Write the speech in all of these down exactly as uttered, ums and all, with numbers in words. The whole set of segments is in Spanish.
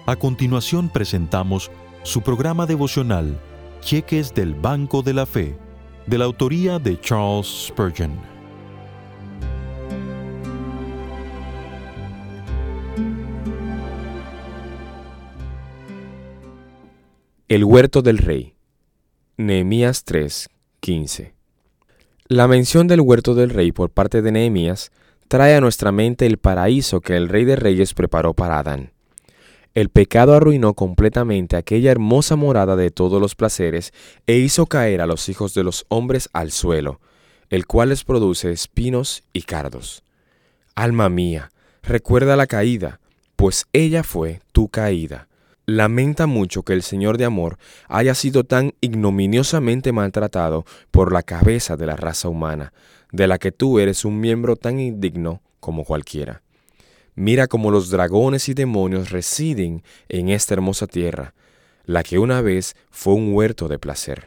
A continuación presentamos su programa devocional, Cheques del Banco de la Fe, de la autoría de Charles Spurgeon. El huerto del rey. Nehemías tres, quince. La mención del huerto del rey por parte de Nehemías trae a nuestra mente el paraíso que el Rey de Reyes preparó para Adán. El pecado arruinó completamente aquella hermosa morada de todos los placeres e hizo caer a los hijos de los hombres al suelo, el cual les produce espinos y cardos. Alma mía, recuerda la caída, pues ella fue tu caída. Lamenta mucho que el Señor de amor haya sido tan ignominiosamente maltratado por la cabeza de la raza humana, de la que tú eres un miembro tan indigno como cualquiera. Mira cómo los dragones y demonios residen en esta hermosa tierra, la que una vez fue un huerto de placer.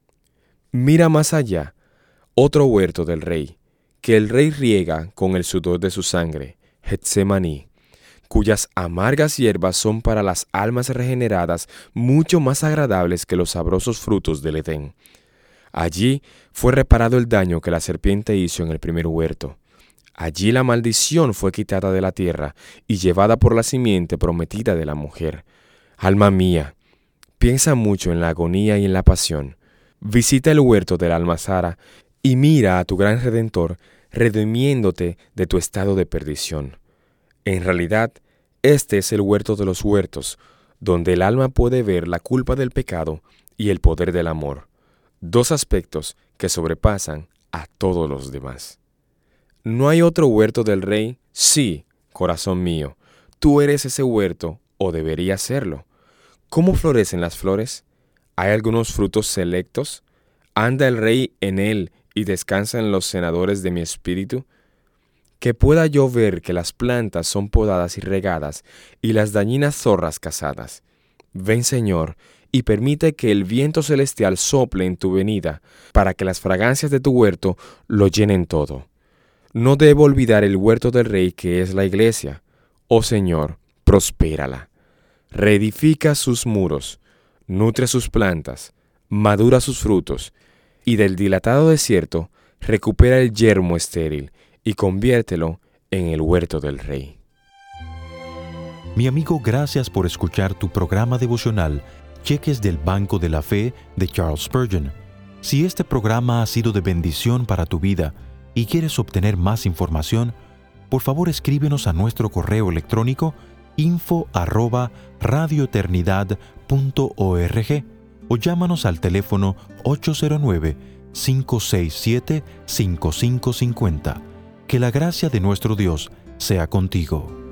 Mira más allá, otro huerto del rey, que el rey riega con el sudor de su sangre, Getsemaní, cuyas amargas hierbas son para las almas regeneradas mucho más agradables que los sabrosos frutos del Edén. Allí fue reparado el daño que la serpiente hizo en el primer huerto. Allí la maldición fue quitada de la tierra y llevada por la simiente prometida de la mujer. Alma mía, piensa mucho en la agonía y en la pasión. Visita el huerto de la almazara y mira a tu gran Redentor redimiéndote de tu estado de perdición. En realidad, este es el huerto de los huertos, donde el alma puede ver la culpa del pecado y el poder del amor, dos aspectos que sobrepasan a todos los demás. ¿No hay otro huerto del rey? Sí, corazón mío, tú eres ese huerto, o deberías serlo. ¿Cómo florecen las flores? ¿Hay algunos frutos selectos? ¿Anda el rey en él y descansan los senadores de mi espíritu? Que pueda yo ver que las plantas son podadas y regadas, y las dañinas zorras cazadas. Ven, Señor, y permite que el viento celestial sople en tu venida, para que las fragancias de tu huerto lo llenen todo. No debo olvidar el huerto del rey que es la iglesia. Oh Señor, prospérala. Reedifica sus muros, nutre sus plantas, madura sus frutos, y del dilatado desierto recupera el yermo estéril, y conviértelo en el huerto del rey. Mi amigo, gracias por escuchar tu programa devocional, Cheques del Banco de la Fe, de Charles Spurgeon. Si este programa ha sido de bendición para tu vida y quieres obtener más información, por favor escríbenos a nuestro correo electrónico info arroba radioeternidad punto org o llámanos al teléfono ocho cero nueve, cinco seis siete, cinco cinco cinco cero. Que la gracia de nuestro Dios sea contigo.